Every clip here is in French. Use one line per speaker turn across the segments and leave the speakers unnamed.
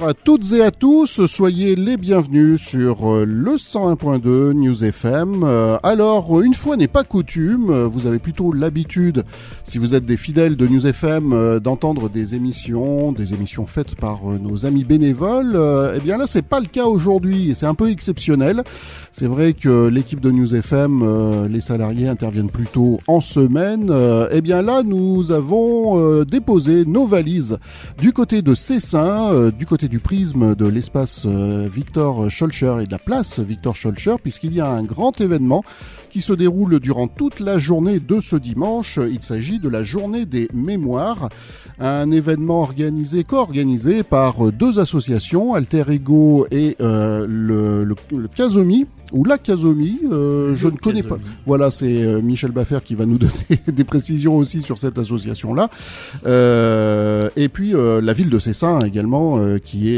Bonjour à toutes et à tous, soyez les bienvenus sur le 101.2 News FM. Alors, une fois n'est pas coutume, vous avez plutôt l'habitude, si vous êtes des fidèles de News FM, d'entendre des émissions faites par nos amis bénévoles. Eh bien là, c'est pas le cas aujourd'hui, et c'est un peu exceptionnel. C'est vrai que l'équipe de News FM, les salariés interviennent plutôt en semaine. Eh bien là, nous avons déposé nos valises du côté de Cessin, du côté du prisme de l'espace Victor Schœlcher et de la place Victor Schœlcher, puisqu'il y a un grand événement qui se déroule durant toute la journée de ce dimanche. Il s'agit de la journée des mémoires, un événement co-organisé par deux associations, Alter Ego et le Casomi, ou la Casomi, je ne connais pas. Voilà, c'est Michel Baffer qui va nous donner des précisions aussi sur cette association-là. Et puis la ville de Cessin également, qui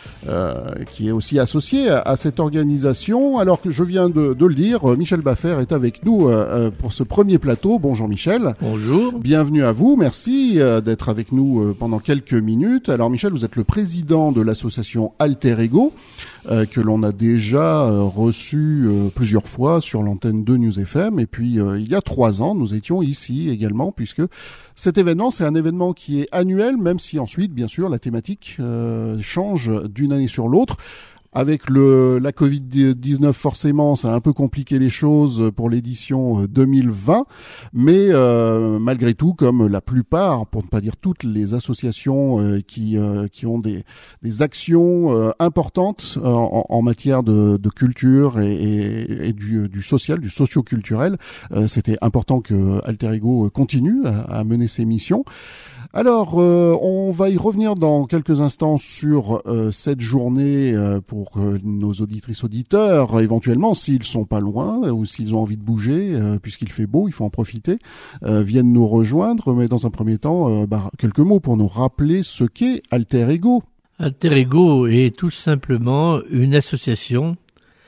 est aussi associée à cette organisation. Alors que je viens de le dire, Michel Baffer est avec nous pour ce premier plateau. Bonjour Michel.
Bonjour.
Bienvenue à vous. Merci d'être avec nous pendant quelques minutes. Alors Michel, vous êtes le président de l'association Alter Ego, que l'on a déjà reçu plusieurs fois sur l'antenne de News FM. Et puis il y a 3 ans, nous étions ici également, puisque cet événement, c'est un événement qui est annuel, même si ensuite, bien sûr, la thématique change d'une année sur l'autre. Avec la Covid-19, forcément, ça a un peu compliqué les choses pour l'édition 2020. Mais malgré tout, comme la plupart, pour ne pas dire toutes les associations qui ont des actions importantes en matière de culture et du social, du socio-culturel, c'était important que Alter Ego continue à mener ses missions. Alors, on va y revenir dans quelques instants sur cette journée pour nos auditrices auditeurs, éventuellement, s'ils sont pas loin ou s'ils ont envie de bouger, puisqu'il fait beau, il faut en profiter, viennent nous rejoindre. Mais dans un premier temps, quelques mots pour nous rappeler ce qu'est Alter Ego.
Alter Ego est tout simplement une association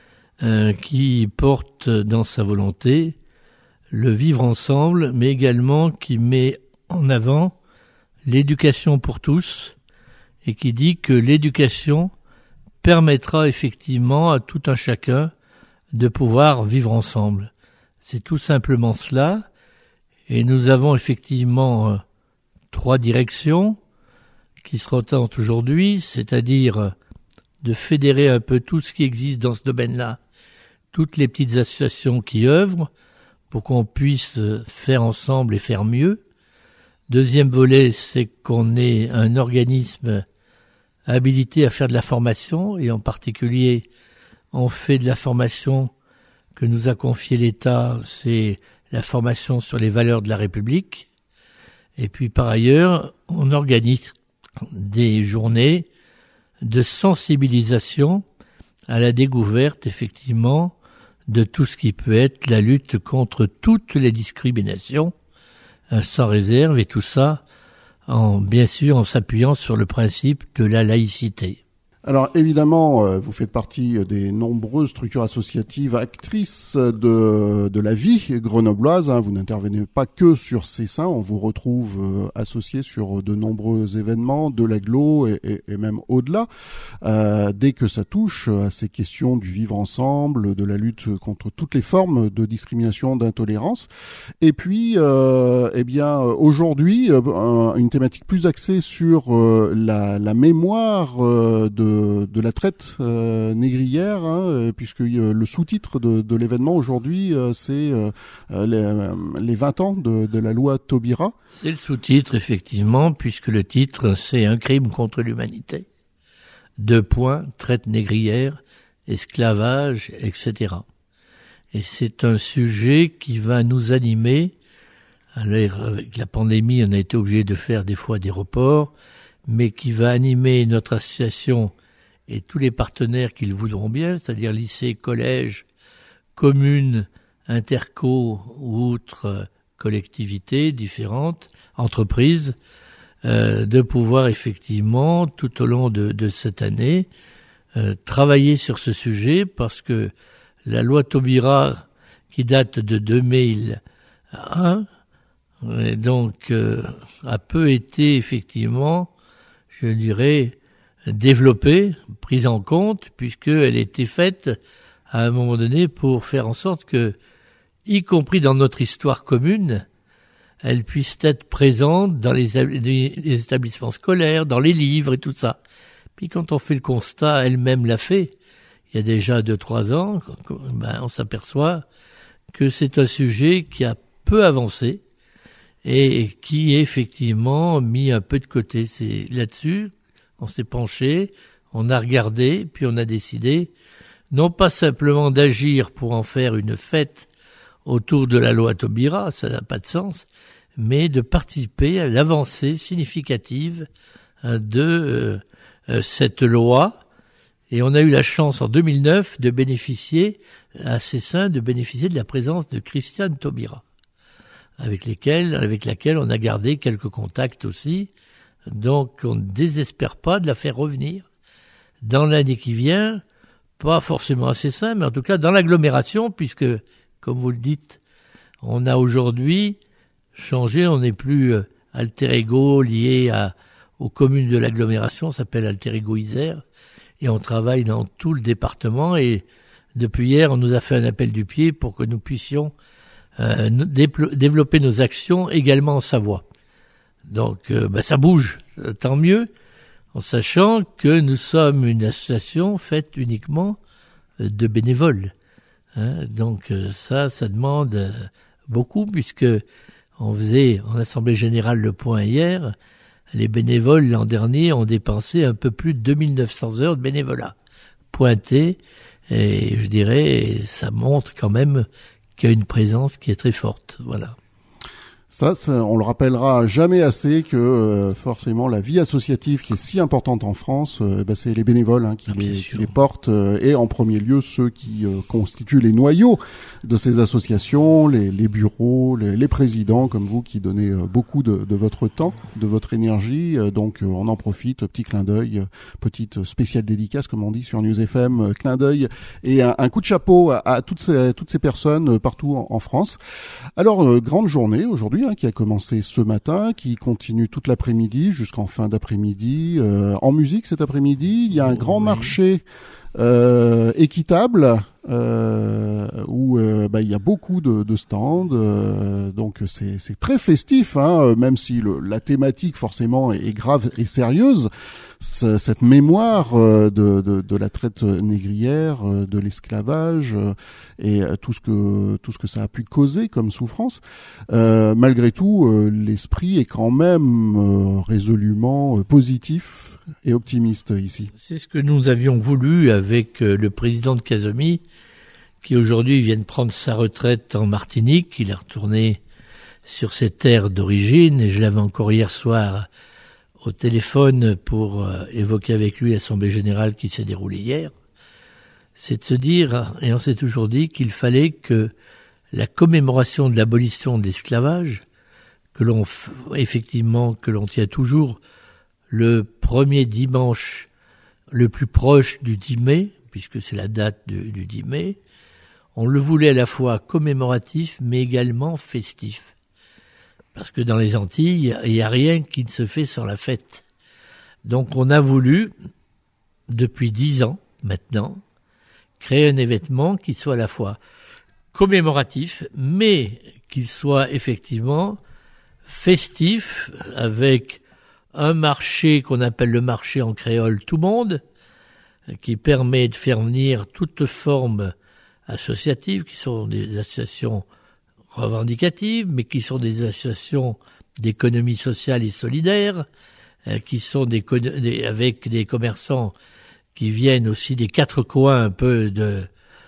qui porte dans sa volonté le vivre ensemble, mais également qui met en avant l'éducation pour tous, et qui dit que l'éducation permettra effectivement à tout un chacun de pouvoir vivre ensemble. C'est tout simplement cela, et nous avons effectivement 3 directions qui se retentent aujourd'hui, c'est-à-dire de fédérer un peu tout ce qui existe dans ce domaine-là, toutes les petites associations qui œuvrent pour qu'on puisse faire ensemble et faire mieux. Deuxième volet, c'est qu'on est un organisme habilité à faire de la formation, et en particulier, on fait de la formation que nous a confié l'État, c'est la formation sur les valeurs de la République. Et puis par ailleurs, on organise des journées de sensibilisation à la découverte, effectivement, de tout ce qui peut être la lutte contre toutes les discriminations, sans réserve, et tout ça, bien sûr, en s'appuyant sur le principe de la laïcité.
Alors évidemment, vous faites partie des nombreuses structures associatives actrices de la vie grenobloise. Vous n'intervenez pas que sur Cessin, on vous retrouve associé sur de nombreux événements de l'agglo et même au-delà. Dès que ça touche à ces questions du vivre ensemble, de la lutte contre toutes les formes de discrimination, d'intolérance. Et puis, aujourd'hui, une thématique plus axée sur la mémoire de la traite négrière, puisque le sous-titre de l'événement aujourd'hui, c'est les 20 ans de la loi Taubira.
C'est le sous-titre, effectivement, puisque le titre, c'est un crime contre l'humanité. 2 points, traite négrière, esclavage, etc. Et c'est un sujet qui va nous animer. Alors, avec la pandémie, on a été obligé de faire des fois des reports, mais qui va animer notre association et tous les partenaires qui le voudront bien, c'est-à-dire lycées, collèges, communes, interco ou autres collectivités différentes, entreprises, de pouvoir effectivement, tout au long de cette année, travailler sur ce sujet, parce que la loi Taubira, qui date de 2001, et donc a peu été effectivement, je dirais, développée, prise en compte, puisqu'elle était faite à un moment donné pour faire en sorte que, y compris dans notre histoire commune, elle puisse être présente dans les établissements scolaires, dans les livres et tout ça. Puis quand on fait le constat, elle-même l'a fait, il y a déjà 2-3 ans, on s'aperçoit que c'est un sujet qui a peu avancé et qui est effectivement mis un peu de côté. C'est là-dessus, on s'est penché, on a regardé, puis on a décidé non pas simplement d'agir pour en faire une fête autour de la loi Taubira, ça n'a pas de sens, mais de participer à l'avancée significative de cette loi. Et on a eu la chance en 2009 de bénéficier, à Cessin, de bénéficier de la présence de Christiane Taubira, avec laquelle on a gardé quelques contacts aussi. Donc on ne désespère pas de la faire revenir dans l'année qui vient, pas forcément à Cessin, mais en tout cas dans l'agglomération, puisque, comme vous le dites, on a aujourd'hui changé, on n'est plus alter ego lié aux communes de l'agglomération, on s'appelle alter ego Isère, et on travaille dans tout le département, et depuis hier, on nous a fait un appel du pied pour que nous puissions développer nos actions également en Savoie. Donc ça bouge, tant mieux, en sachant que nous sommes une association faite uniquement de bénévoles. Donc ça demande beaucoup, puisque on faisait en Assemblée Générale le point hier, les bénévoles l'an dernier ont dépensé un peu plus de 2900 heures de bénévolat pointé, et je dirais, ça montre quand même qu'il y a une présence qui est très forte. Voilà.
Ça, on le rappellera jamais assez que forcément la vie associative qui est si importante en France, c'est les bénévoles qui les portent, et en premier lieu ceux qui constituent les noyaux de ces associations, les bureaux, les présidents comme vous qui donnez beaucoup de votre temps, de votre énergie. Donc on en profite, petit clin d'œil, petite spéciale dédicace comme on dit sur News FM, clin d'œil et un coup de chapeau à toutes ces personnes partout en France. Alors grande journée aujourd'hui qui a commencé ce matin, qui continue toute l'après-midi jusqu'en fin d'après-midi. En musique cet après-midi, il y a un grand marché équitable où il y a beaucoup de stands, donc c'est très festif, même si la thématique forcément est grave et sérieuse. Cette mémoire de la traite négrière, de l'esclavage et tout ce que ça a pu causer comme souffrance. Malgré tout, l'esprit est quand même résolument positif et optimiste ici.
C'est ce que nous avions voulu avec le président de Casomi, qui aujourd'hui vient de prendre sa retraite en Martinique. Il est retourné sur ses terres d'origine, et je l'avais encore hier soir au téléphone pour évoquer avec lui l'Assemblée Générale qui s'est déroulée hier. C'est de se dire, et on s'est toujours dit, qu'il fallait que la commémoration de l'abolition de l'esclavage, que l'on tient toujours le premier dimanche le plus proche du 10 mai, puisque c'est la date du 10 mai, on le voulait à la fois commémoratif mais également festif. Parce que dans les Antilles, il n'y a rien qui ne se fait sans la fête. Donc on a voulu, depuis 10 ans maintenant, créer un événement qui soit à la fois commémoratif, mais qu'il soit effectivement festif, avec un marché qu'on appelle le marché en créole tout monde, qui permet de faire venir toutes formes associatives, qui sont des associations revendicatives, mais qui sont des associations d'économie sociale et solidaire, qui sont avec des commerçants qui viennent aussi des quatre coins un peu de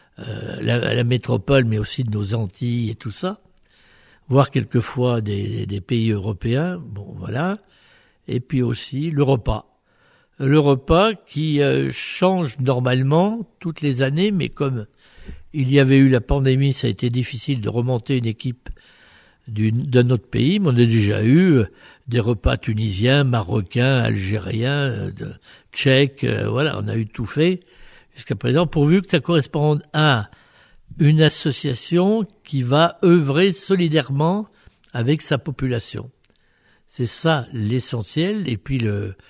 la métropole, mais aussi de nos Antilles et tout ça, voire quelquefois des pays européens, bon voilà, et puis aussi le repas. Le repas qui change normalement toutes les années, mais comme il y avait eu la pandémie, ça a été difficile de remonter une équipe d'un autre pays, mais on a déjà eu des repas tunisiens, marocains, algériens, tchèques, voilà, on a eu tout fait jusqu'à présent, pourvu que ça corresponde à une association qui va œuvrer solidairement avec sa population. C'est ça l'essentiel, et puis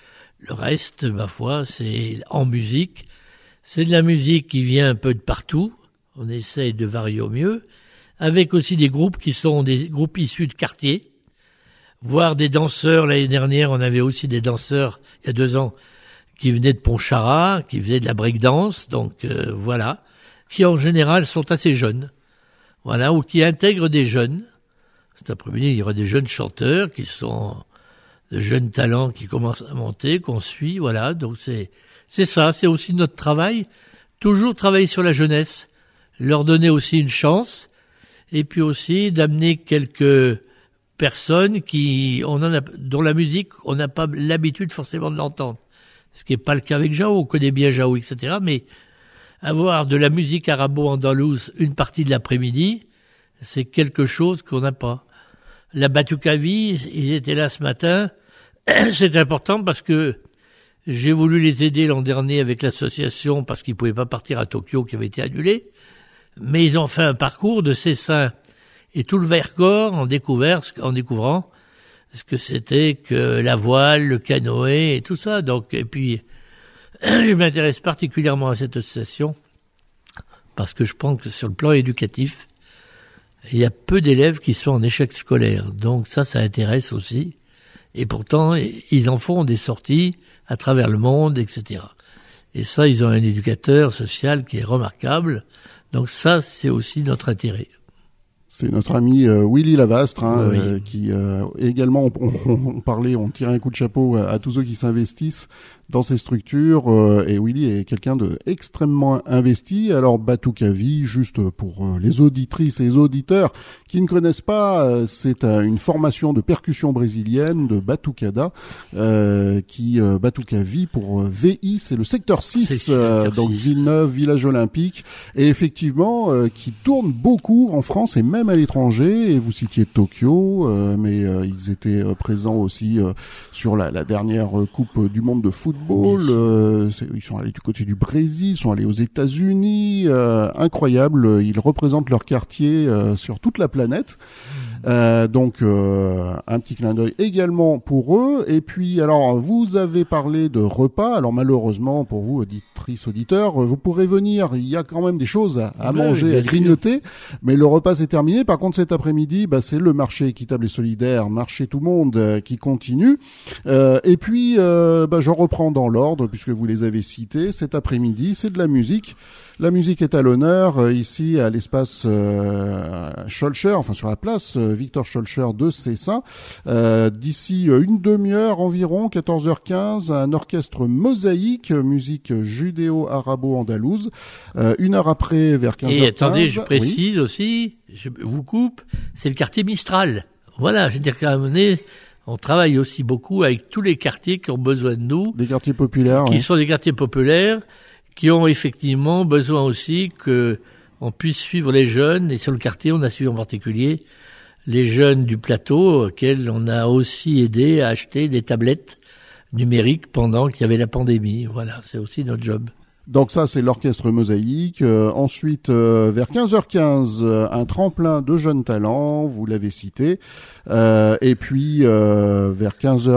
Le reste, ma foi, c'est en musique. C'est de la musique qui vient un peu de partout. On essaye de varier au mieux. Avec aussi des groupes qui sont des groupes issus de quartier. Voire des danseurs. L'année dernière, on avait aussi des danseurs, il y a 2 ans, qui venaient de Pontcharrat, qui faisaient de la breakdance. Donc, voilà. Qui, en général, sont assez jeunes. Voilà. Ou qui intègrent des jeunes. Cet après-midi, il y aura des jeunes chanteurs qui sont de jeunes talents qui commencent à monter, qu'on suit, voilà. Donc c'est ça, c'est aussi notre travail. Toujours travailler sur la jeunesse, leur donner aussi une chance, et puis aussi d'amener quelques personnes dont la musique, on n'a pas l'habitude forcément de l'entendre. Ce qui n'est pas le cas avec Jao, on connaît bien Jao, etc. Mais avoir de la musique arabo-andalouse une partie de l'après-midi, c'est quelque chose qu'on n'a pas. La Batucavi, ils étaient là ce matin. C'est important parce que j'ai voulu les aider l'an dernier avec l'association parce qu'ils pouvaient pas partir à Tokyo qui avait été annulé. Mais ils ont fait un parcours de Cessin et tout le Vercors en découvrant ce que c'était que la voile, le canoë et tout ça. Donc, et puis, je m'intéresse particulièrement à cette association parce que je pense que sur le plan éducatif, il y a peu d'élèves qui sont en échec scolaire. Donc ça intéresse aussi. Et pourtant, ils en font des sorties à travers le monde, etc. Et ça, ils ont un éducateur social qui est remarquable. Donc ça, c'est aussi notre intérêt.
C'est notre ami Willy Lavastre,
oui.
Qui également, on tirait un coup de chapeau à tous ceux qui s'investissent dans ces structures. Et Willy est quelqu'un de extrêmement investi. Alors Batucavi, juste pour les auditrices et les auditeurs qui ne connaissent pas, c'est une formation de percussion brésilienne de batucada, Batucavi pour VI, c'est le secteur 6, donc Villeneuve, Village Olympique, et effectivement qui tourne beaucoup en France et même à l'étranger. Et vous citiez Tokyo, mais ils étaient présents aussi sur la dernière Coupe du Monde de football. Ils sont allés du côté du Brésil, ils sont allés aux États-Unis. Incroyable, ils représentent leur quartier sur toute la planète. Donc un petit clin d'œil également pour eux. Et puis alors vous avez parlé de repas. Alors malheureusement pour vous auditrices auditeurs, vous pourrez venir. Il y a quand même des choses à manger, à grignoter. Mais le repas c'est terminé. Par contre cet après-midi, c'est le marché équitable et solidaire, marché tout le monde qui continue. Et puis je reprends dans l'ordre puisque vous les avez cités. Cet après-midi c'est de la musique. La musique est à l'honneur ici à l'espace Scholcher, enfin sur la place Victor Scholcher de Cessin. D'ici une demi-heure environ, 14h15, un orchestre mosaïque, musique judéo-arabo-andalouse. 1 heure après, vers 15h15.
Et attendez, je précise aussi, je vous coupe, c'est le quartier Mistral. Voilà, je veux dire qu'à un moment donné, on travaille aussi beaucoup avec tous les quartiers qui ont besoin de nous.
Les quartiers populaires.
Qui sont des quartiers populaires, qui ont effectivement besoin aussi que on puisse suivre les jeunes. Et sur le quartier, on a suivi en particulier les jeunes du plateau, auxquels on a aussi aidé à acheter des tablettes numériques pendant qu'il y avait la pandémie. Voilà, c'est aussi notre job.
Donc ça, c'est l'orchestre mosaïque. Ensuite, vers 15h15, un tremplin de jeunes talents, vous l'avez cité. Et puis, vers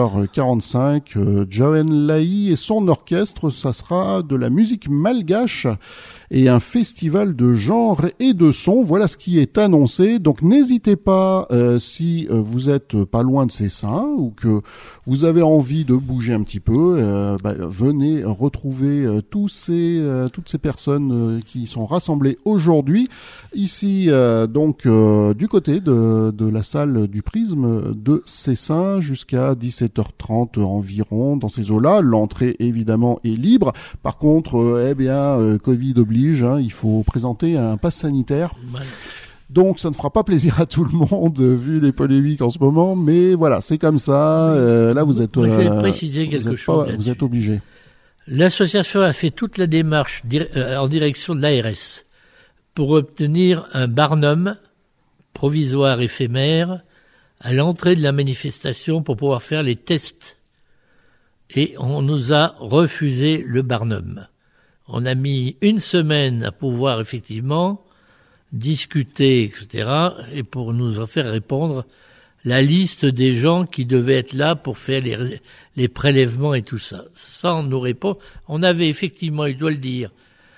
15h45, Joen Laï et son orchestre, ça sera de la musique malgache et un festival de genre et de son. Voilà ce qui est annoncé. Donc n'hésitez pas, si vous êtes pas loin de Cessin ou que vous avez envie de bouger un petit peu, venez retrouver toutes ces personnes qui sont rassemblées aujourd'hui ici, du côté de la salle du Prisme de Cessin jusqu'à 17h30 environ dans ces eaux-là. L'entrée évidemment est libre. Par contre, Covid oblige, il faut présenter un pass sanitaire.
Ouais.
Donc ça ne fera pas plaisir à tout le monde vu les polémiques en ce moment, mais voilà, c'est comme ça. Là vous êtes.
Moi, je vais préciser quelque chose.
Vous êtes obligé.
L'association a fait toute la démarche en direction de l'ARS pour obtenir un barnum provisoire éphémère à l'entrée de la manifestation pour pouvoir faire les tests. Et on nous a refusé le barnum. On a mis 1 semaine à pouvoir effectivement discuter, etc., et pour nous en faire répondre la liste des gens qui devaient être là pour faire les prélèvements et tout ça. Sans nous répondre, on avait effectivement, je dois le dire,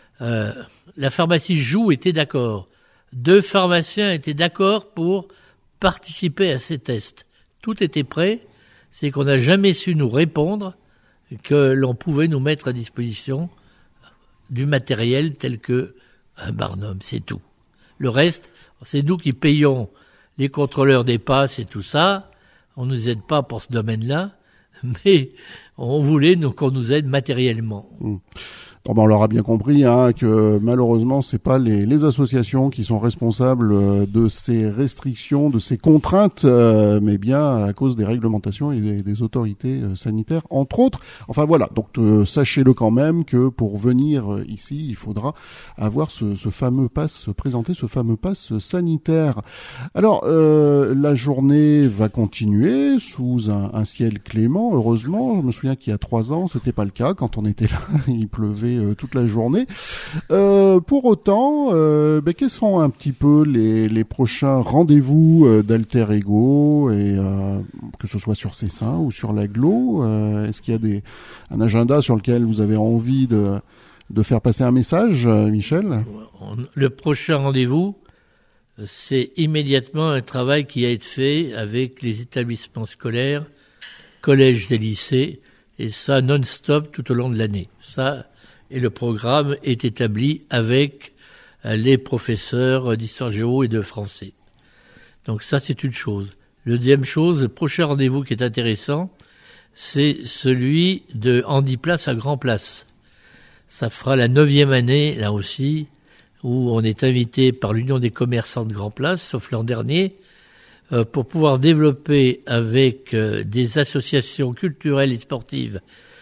la pharmacie Joux était d'accord. 2 pharmaciens étaient d'accord pour participer à ces tests. Tout était prêt, c'est qu'on n'a jamais su nous répondre que l'on pouvait nous mettre à disposition du matériel tel que un Barnum, c'est tout. Le reste, c'est nous qui payons les contrôleurs des passes et tout ça. On ne nous aide pas pour ce domaine-là, mais on voulait qu'on nous aide matériellement.
Bon, ben on leur a bien compris que malheureusement c'est pas les associations qui sont responsables de ces restrictions, de ces contraintes, mais bien à cause des réglementations et des autorités sanitaires entre autres. Enfin voilà, donc sachez-le quand même que pour venir ici il faudra avoir ce fameux pass, présenter ce fameux pass sanitaire. Alors la journée va continuer sous un ciel clément, heureusement. Je me souviens qu'il y a 3 ans c'était pas le cas, quand on était là il pleuvait toute la journée. Pour autant, quels seront un petit peu les prochains rendez-vous d'Alter Ego, et que ce soit sur Cessin ou sur l'Aglo, est-ce qu'il y a un agenda sur lequel vous avez envie de faire passer un message, Michel?
Le prochain rendez-vous, c'est immédiatement un travail qui a été fait avec les établissements scolaires, collèges et lycées, et ça non-stop tout au long de l'année. Ça, et le programme est établi avec les professeurs d'histoire géo et de français. Donc ça, c'est une chose. Le deuxième chose, le prochain rendez-vous qui est intéressant, c'est celui de Handiplace à Grand Place. Ça fera la 9e année, là aussi, où on est invité par l'Union des commerçants de Grand Place, sauf l'an dernier, pour pouvoir développer avec des associations culturelles et sportives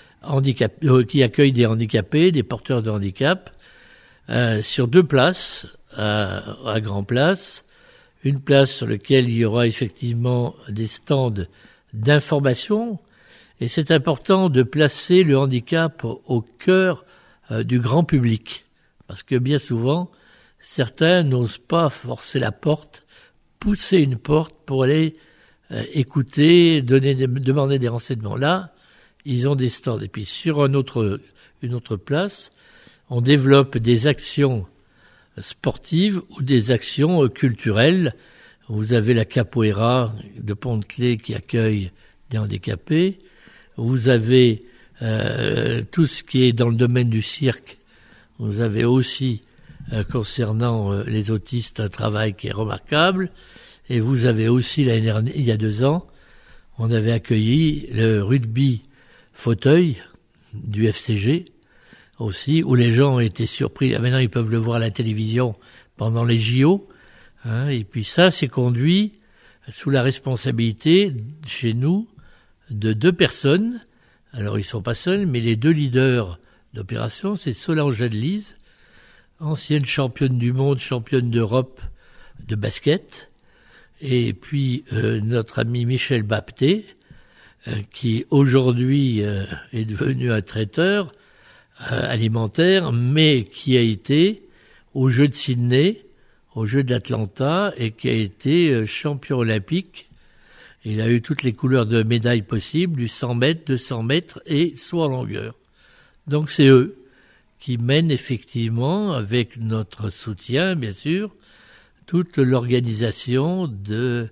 qui accueillent des handicapés, des porteurs de handicap, sur 2 places à Grand Place. Une place sur laquelle il y aura effectivement des stands d'information, et c'est important de placer le handicap au cœur du grand public, parce que bien souvent, certains n'osent pas forcer la porte, pousser une porte pour aller écouter, demander des renseignements. Là, ils ont des stands. Et puis sur une autre place, on développe des actions sportives ou des actions culturelles. Vous avez la Capoeira de Pont-de-Clé qui accueille des handicapés. Vous avez tout ce qui est dans le domaine du cirque. Vous avez aussi, concernant les autistes, un travail qui est remarquable. Et vous avez aussi, l'année dernière, il y a 2 ans, on avait accueilli le rugby fauteuil du FCG aussi, où les gens étaient surpris. Maintenant, ils peuvent le voir à la télévision pendant les JO. Et puis ça, c'est conduit sous la responsabilité, chez nous, de 2 personnes. Alors, ils sont pas seuls, mais les 2 leaders d'opération, c'est Solange Adelise, ancienne championne du monde, championne d'Europe de basket, et puis notre ami Michel Bapté, qui aujourd'hui est devenu un traiteur alimentaire, mais qui a été aux Jeux de Sydney, aux Jeux d'Atlanta, et qui a été champion olympique. Il a eu toutes les couleurs de médailles possibles, du 100 mètres, 200 mètres et saut en longueur. Donc c'est eux qui mènent effectivement, avec notre soutien bien sûr, toute l'organisation de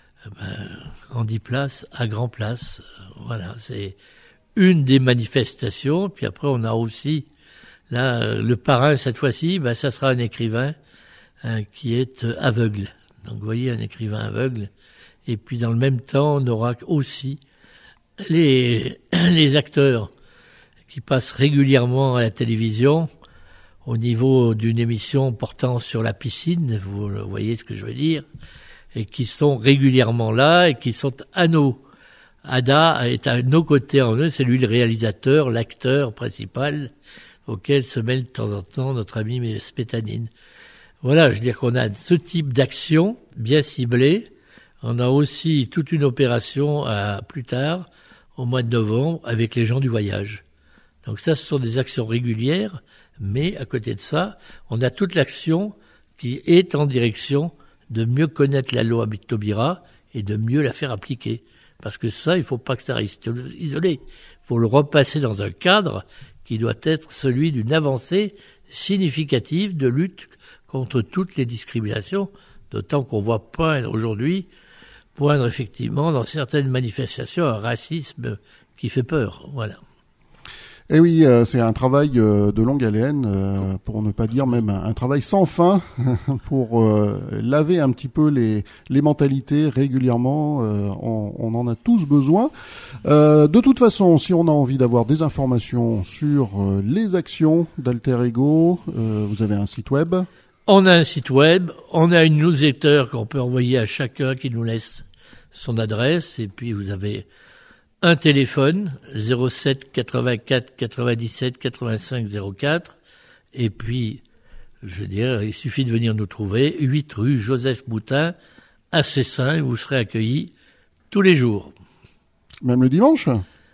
Handiplace à Grand Place. Voilà, c'est une des manifestations. Puis après, on a aussi, là, le parrain, cette fois-ci, ça sera un écrivain qui est aveugle. Donc, vous voyez, un écrivain aveugle. Et puis, dans le même temps, on aura aussi les acteurs qui passent régulièrement à la télévision au niveau d'une émission portant sur la piscine, vous voyez ce que je veux dire, et qui sont régulièrement là et qui sont à nos... Ada est à nos côtés en eux, c'est lui le réalisateur, l'acteur principal, auquel se mêle de temps en temps notre ami Spétanine. Voilà, je veux dire qu'on a ce type d'action bien ciblée. On a aussi toute une opération plus tard, au mois de novembre, avec les gens du voyage. Donc ça, ce sont des actions régulières, mais à côté de ça, on a toute l'action qui est en direction de mieux connaître la loi Taubira et de mieux la faire appliquer. Parce que ça, il faut pas que ça reste isolé. Il faut le repasser dans un cadre qui doit être celui d'une avancée significative de lutte contre toutes les discriminations, d'autant qu'on voit poindre effectivement dans certaines manifestations un racisme qui fait peur. Voilà.
Et oui, c'est un travail de longue haleine, pour ne pas dire même un travail sans fin, pour laver un petit peu les mentalités régulièrement. On en a tous besoin. De toute façon, si on a envie d'avoir des informations sur les actions d'Alter Ego, vous avez un site web.
On a un site web, on a une newsletter qu'on peut envoyer à chacun qui nous laisse son adresse, et puis vous avez un téléphone, 07 84 97 85 04, et puis, il suffit de venir nous trouver, 8 rue Joseph Boutin, à Cessin, et vous serez accueillis tous les jours.
Même le dimanche ?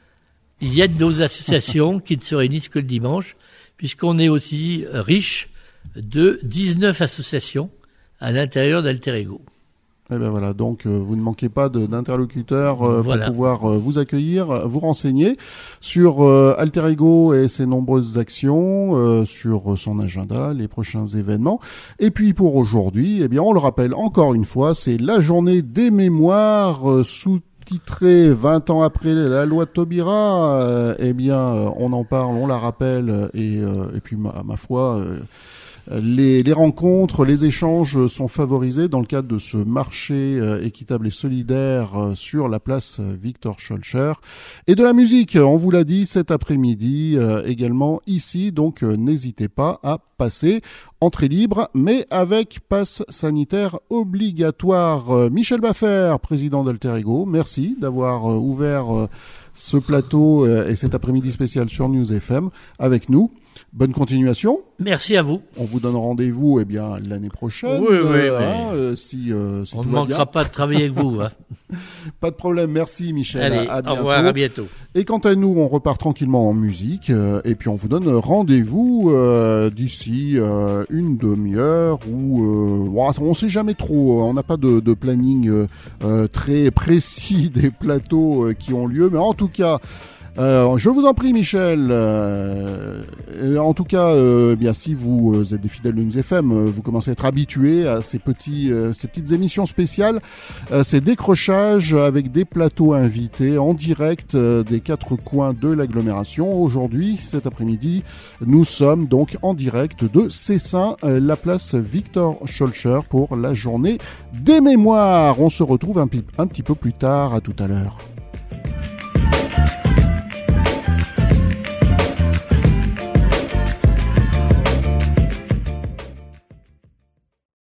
Il y a de nos associations qui ne se réunissent que le dimanche, puisqu'on est aussi riche de 19 associations à l'intérieur d'Alter Ego.
Eh ben voilà, donc vous ne manquez pas d'interlocuteurs
voilà.
pour pouvoir vous accueillir, vous renseigner sur Alter Ego et ses nombreuses actions, sur son agenda, les prochains événements. Et puis pour aujourd'hui, eh bien on le rappelle encore une fois, c'est la journée des mémoires sous-titrée 20 ans après la loi de Taubira. Eh bien on en parle, on la rappelle et puis ma foi. Les rencontres, les échanges sont favorisés dans le cadre de ce marché équitable et solidaire sur la place Victor Schœlcher. Et de la musique, on vous l'a dit cet après-midi également ici, donc n'hésitez pas à passer. Entrée libre, mais avec passe sanitaire obligatoire. Michel Baffer, président d'Alter Ego, merci d'avoir ouvert ce plateau et cet après-midi spécial sur News FM avec nous. Bonne continuation.
Merci à vous.
On vous donne rendez-vous l'année prochaine.
Oui.
Si
on ne manquera pas de travailler avec vous. Hein.
Pas de problème. Merci Michel.
Allez,
à bientôt.
Au revoir, à bientôt.
Et quant à nous, on repart tranquillement en musique et puis on vous donne rendez-vous d'ici une demi-heure ou on sait jamais trop. On n'a pas de planning très précis des plateaux qui ont lieu, mais en tout cas. Je vous en prie, Michel. En tout cas, bien si vous êtes des fidèles de News FM, vous commencez à être habitués à ces petites émissions spéciales, ces décrochages avec des plateaux invités en direct des quatre coins de l'agglomération. Aujourd'hui, cet après-midi, nous sommes donc en direct de Cessin, la place Victor Schœlcher pour la journée des mémoires. On se retrouve un petit peu plus tard. À tout à l'heure.